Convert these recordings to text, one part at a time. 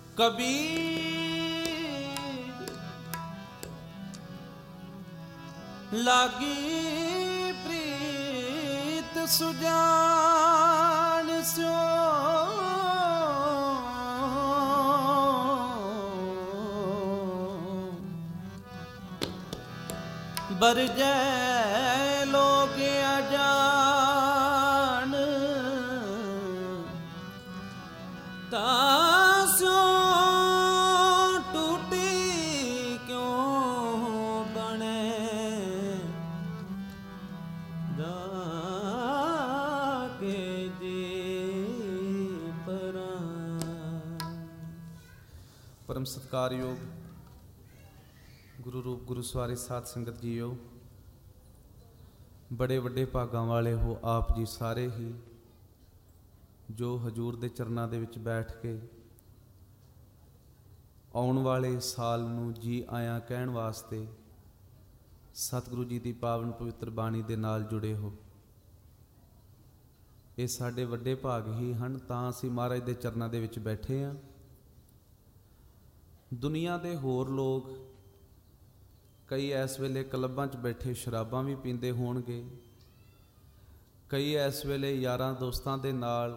कबीर लागी प्रीत सुजान स्यो बरजै लोग अजान तास्यो टूटी क्यों बने जाके जी परा। परम सत्कारयोग गुरु रूप गुरु सवारी साध संगत जीओ, बड़े वड्डे भागां वाले हो आप जी सारे ही जो हजूर दे चरनां दे विच बैठ के आउण वाले साल नूं जी आया कहण वास्ते सतगुरु जी दी पावन पवित्र बाणी दे नाल जुड़े हो। ये साडे वड्डे भाग ही हन, तां असीं महाराज दे चरनां दे विच बैठे हां। दुनिया दे होर लोग कई इस वेले क्लबां च बैठे शराबां भी पींदे होणगे, कई इस वेले यारां दोस्तां दे नाल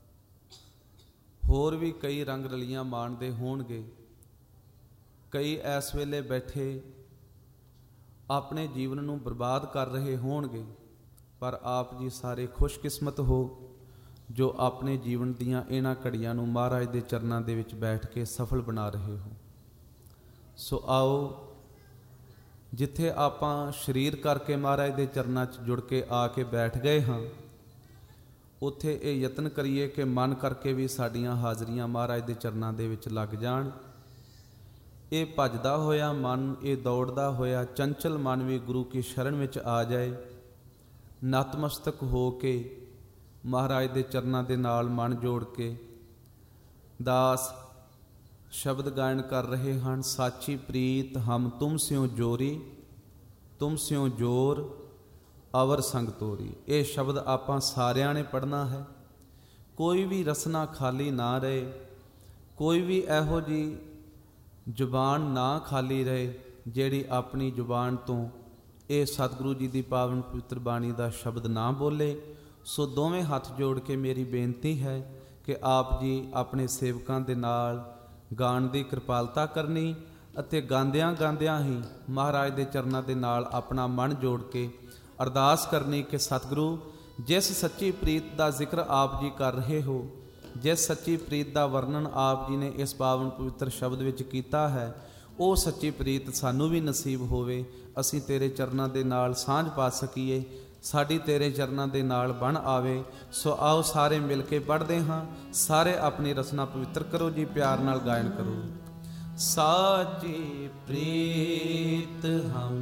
होर भी कई रंग रलियां माणदे होणगे, कई इस वेले बैठे अपने जीवन नूं बर्बाद कर रहे होणगे। पर आप जी सारे खुशकिस्मत हो जो अपने जीवन दीयां इन्हां घड़ियां नूं महाराज दे चरनां दे विच बैठ के सफल बना रहे हो। सो आओ जिथे आपां शरीर करके महाराज दे चरनां च जुड़ के आके बैठ गए हाँ, उत्थे ये यतन करिए कि मन करके भी साड़ियां हाज़रियां महाराज दे चरनां दे विच लग जाण। ये भजदा होया मन, ये दौड़दा होया चंचल मन भी गुरु की शरण विच आ जाए। नतमस्तक हो के महाराज दे चरनां दे नाल मन जोड़ के दास शब्द गायन कर रहे हैं। साची प्रीत हम तुम स्यों जोरी, तुम स्यों जोर अवर संग तोरी। ये शब्द आपां सारियां ने पढ़ना है। कोई भी रसना खाली ना रहे, कोई भी इहो जी जुबान ना खाली रहे जिहड़ी अपनी जुबान तो ये सतगुरु जी की पावन पवित्र बाणी का शब्द ना बोले। सो दोवें हाथ जोड़ के मेरी बेनती है कि आप जी अपने सेवकां दे नाल गाण की कृपालता करनी अते गांदियां गांदियां ही महाराज दे चरनां दे नाल अपना मन जोड़ के अरदास करनी कि सतगुरु जिस सच्ची प्रीत का जिक्र आप जी कर रहे हो, जिस सच्ची प्रीत का वर्णन आप जी ने इस पावन पवित्र शब्द विच कीता है, वो सच्ची प्रीत सानू भी नसीब होवे। असीं तेरे चरनां दे नाल सांझ पा सकीए, साड़ी तेरे चरनां दे नाल बन आवे। सो आओ सारे मिल के पढ़ते हाँ। सारे अपनी रचना पवित्र करो जी, प्यार नाल गायन करो। साची प्रीत हम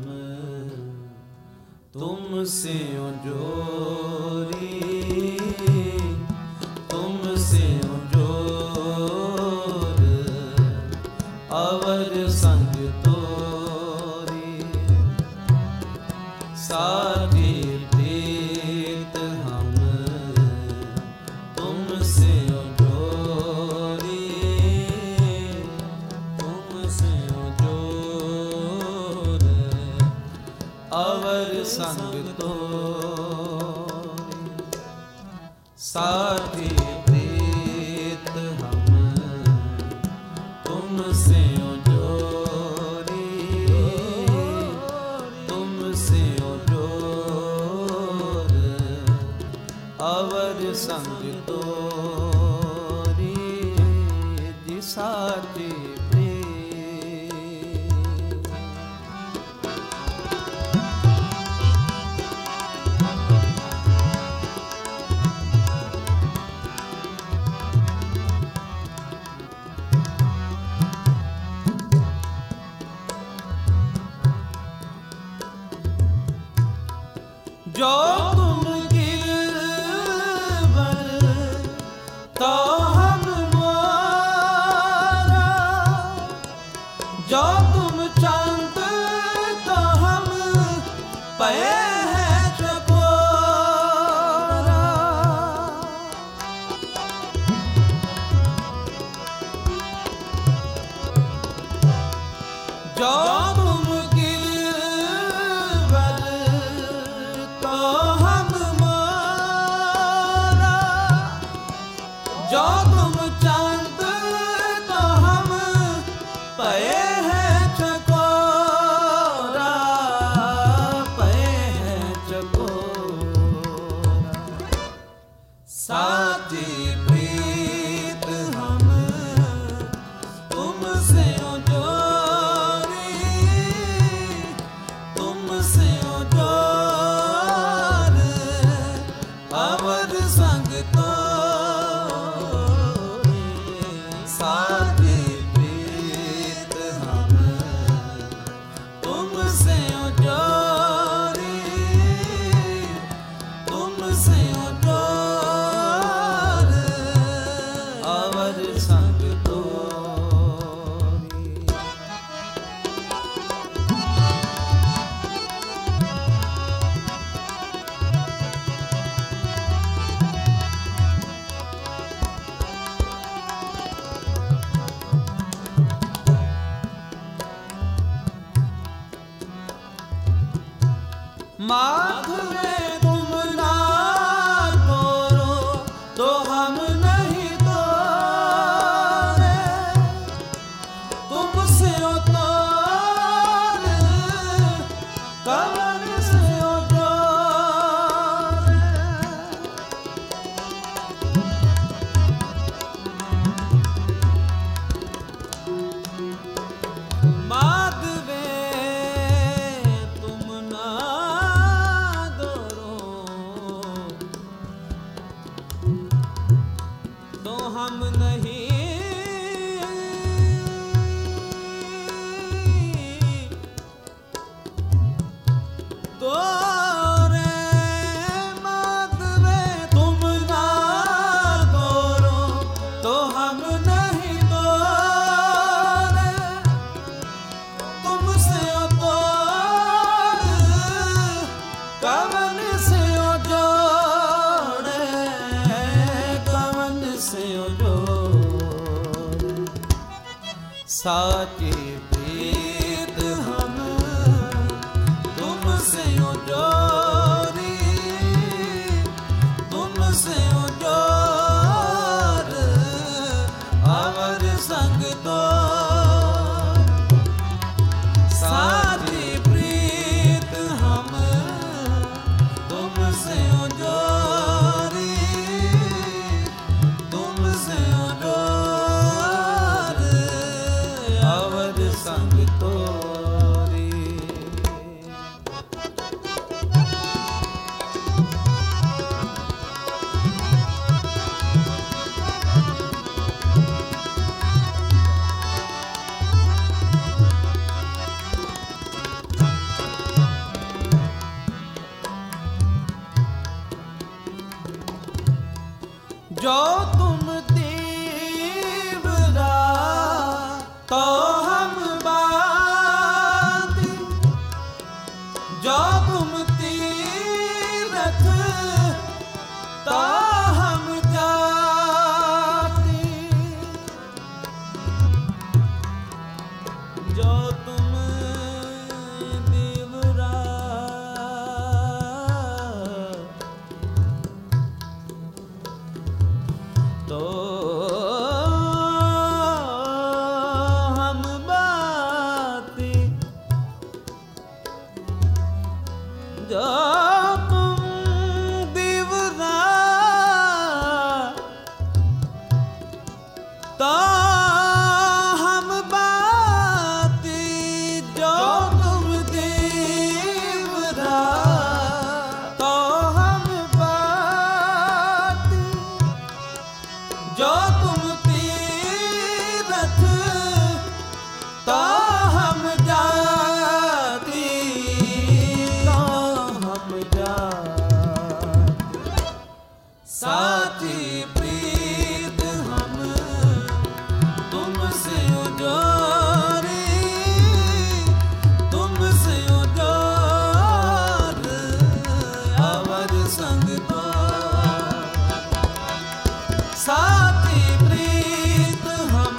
तुमसे जोरी, तुमसे जोर अवर संग तोरी। साची प्रीत हम तुमसे जोरी, तुमसे जोर अवर संग तोरी। साची प्रीत हम तुमसे जोरी, तुमसे जोर अवर संग तोरी। जी साची जो तुम गिरवर तो हम मोरा, जो तुम चांद तो हम पे हैं चकोरा। माधवे तुम ना तोरो तो हम नहीं तोरे, तुमसे उतार कवन से उतारे। माधवे तुम ना तोरो तो हम नहीं तोरे। माधवे तुम ना तोरो तो हम नहीं तोरे, तुमसे उतार कवन से जोड़े, कवन से जोड़े। साची प्रीत हम तुमसे जोड़ी, तुमसे जोड़ अवर संग तो साची प्रीत हम तुमसे जोड़ी, तुमसे जोड़ अवर संग तोरी। जो तुम तीव्रा तो हम बाती, जो तुम तीरथ तो हम जाती, जो तुम तीव्रा तो हम बाती, जो तुम दीवरा तो हम बाती, जो तुम दीवरा तो हम बाती, जो तुम तीरथ तो हम जाती, तो हम जाती। साची प्रीत हम तुमसे जोड़ी, तुमसे जोड़ अवर संग तो साची प्रीत हम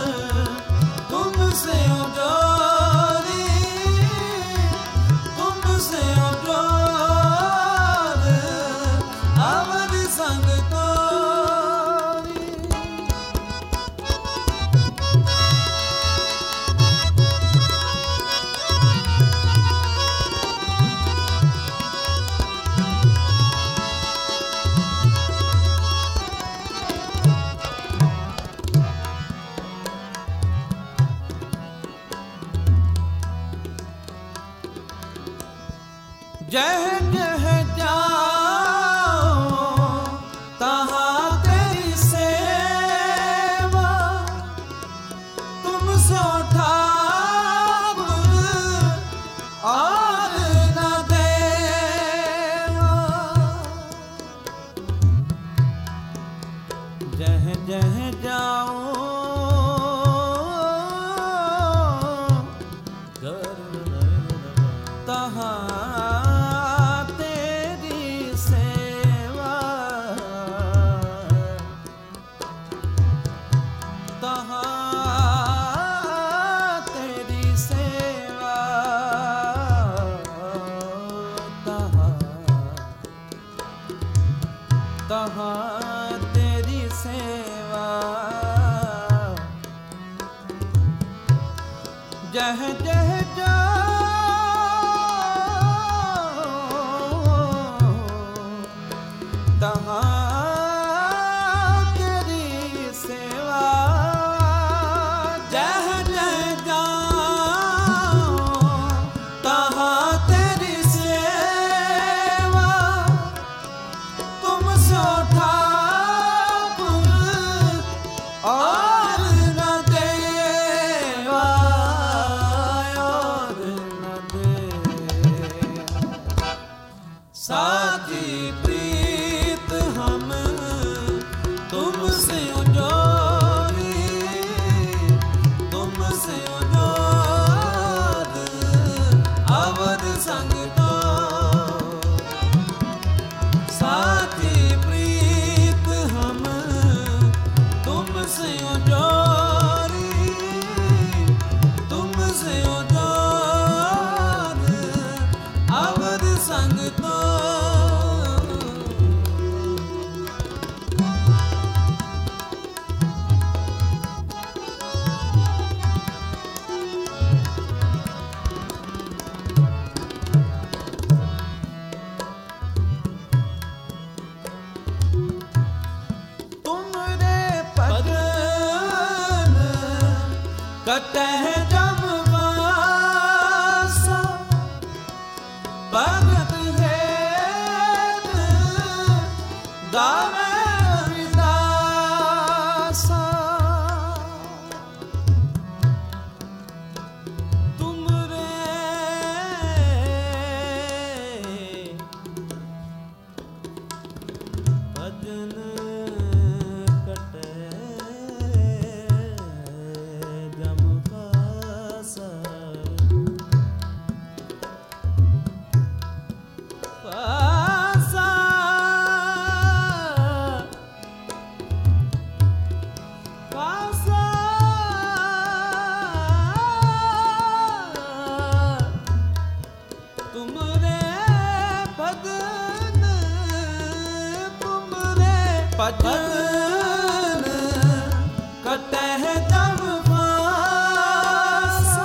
तुमसे जोड़ी, तुमसे जोड़ अवर संग तोरी। जह जह जाओ तहाँ तेरी सेवा, तुमसे ठाकुर और न देवा। जह जह जाओ तहाँ तेरी सेवा, तहाँ तेरी सेवा, साची प्रीत हम तुमसे जोड़ी, तुमसे जोड़ अवध संग तो। साची प्रीत हम तुमसे जोड़ी, तुमसे जोड़ अवध संग तो। कटह जब वासा भगत हेत गावे विदासा। तुमरे भजन भजन कटह जब वासा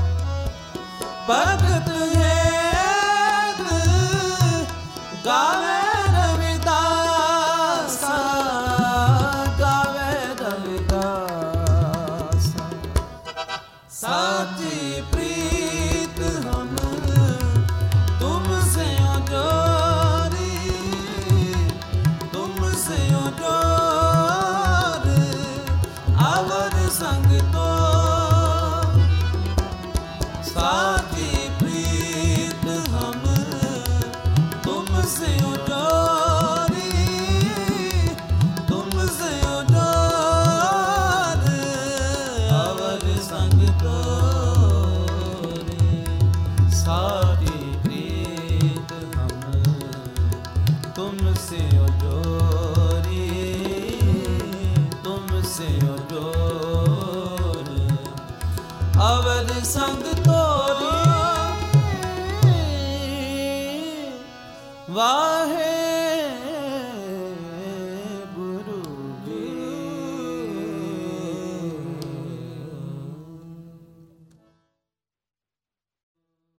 भगत हेत गावे रविदासा, गावे रविदासा। साची प्रीत हम तुमसे जोड़ी, तुमसे जोड़ अवध संग तो। साची प्रीत हम तुमसे जोड़ी, तुमसे जोड़ अवध संग तो। साची प्रीत हम तुमसे जोड़ी, तुमसे जोड़ अवध संग